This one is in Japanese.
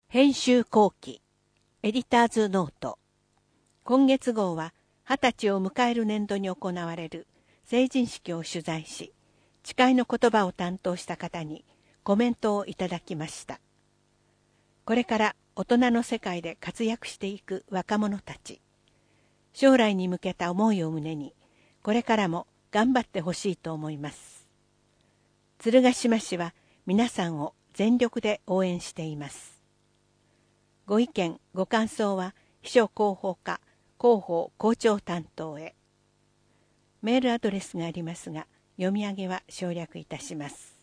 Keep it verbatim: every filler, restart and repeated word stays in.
編集後期エディターズノート。今月号は二十歳を迎える年度に行われる成人式を取材し、誓いの言葉を担当した方にコメントをいただきました。これから大人の世界で活躍していく若者たち、将来に向けた思いを胸に、これからも頑張ってほしいと思います。鶴ヶ島市は皆さんを全力で応援しています。ご意見、ご感想は秘書広報課広報校長担当へ。メールアドレスがありますが、読み上げは省略いたします。